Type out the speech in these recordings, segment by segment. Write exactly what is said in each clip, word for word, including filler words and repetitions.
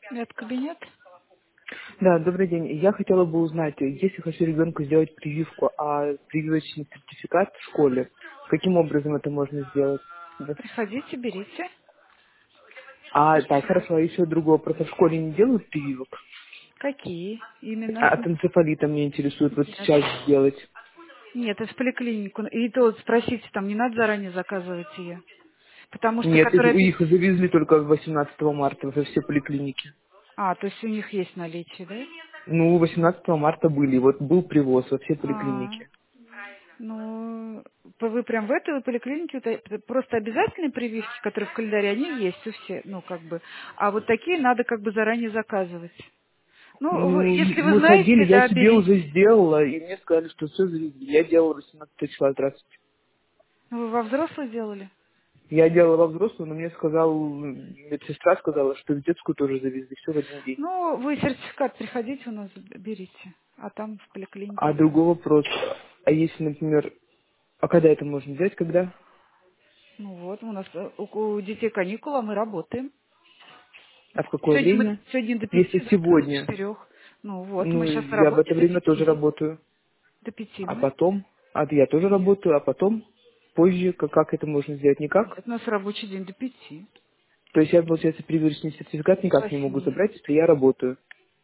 Медкабинет? Да, добрый день. Я хотела бы узнать, если хочу ребенку сделать прививку, а прививочный сертификат в школе, каким образом это можно сделать? Да. Приходите, берите. А, так, хорошо, а еще другой вопрос. А в школе не делают прививок? Какие именно? А от энцефалита меня интересует вот Нет. сейчас сделать. Нет, это в поликлинику. И то вот спросите, там не надо заранее заказывать ее. Потому что, Нет, их которая... пи- их завезли только восемнадцатого марта во все поликлиники. А, то есть у них есть наличие, да? Ну, восемнадцатого марта были, вот был привоз во все А, поликлиники. ну, п- вы прям в этой поликлинике, вот, э, просто обязательные прививки, которые в календаре, они есть у всех, ну, как бы. А вот такие надо как бы заранее заказывать. Ну, вы- Ну, если вы мы ходили, знаете, я да, себе берите. уже сделала, и мне сказали, что все завезли. Я делала восемнадцатого числа, здравствуйте. Вы во взрослых делали? Я делала во взрослую, но мне сказал, медсестра сказала, что в детскую тоже завезли, все в один день. Ну, вы сертификат приходите у нас, берите. А там в А поликлинике другой заказывайте. вопрос, а если, например, а когда это можно взять, когда? Ну вот, у нас э, у, у детей каникулы, а мы работаем. А в какое Сегодня мы время? сегодня до Если пяти, завтра до сегодня, четырех. Ну вот, ну, мы сейчас в я в работе это до время тоже пяти. работаю. До пяти А мы. потом, а я тоже Нет. работаю, а потом, позже, как, как это можно сделать, никак? Нет, у нас рабочий день до пяти. То есть я, получается, прививочный сертификат До никак не могу восьми. забрать, если я работаю.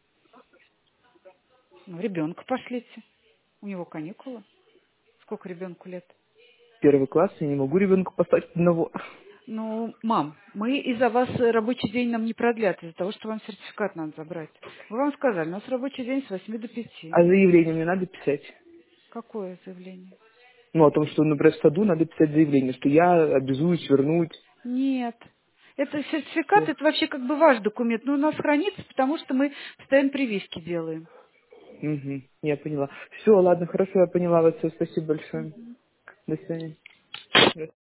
Ну, ребенка пошлите. У него каникулы. Сколько ребенку лет? Первый класс, я не могу ребенка поставить одного. Ну, мам, мы из-за вас э, рабочий день нам не продлят, из-за того, что вам сертификат надо забрать. Мы вам сказали, у нас рабочий день с восьми до пяти. А заявление мне надо писать? Какое заявление? Ну, о том, что, например, в саду надо писать заявление, что я обязуюсь вернуть. Нет. Это сертификат, Всё. это вообще как бы ваш документ, но у нас хранится, потому что мы постоянно прививки делаем. Угу, я поняла. Все, ладно, хорошо, я поняла вас. Всё, спасибо большое. До свидания.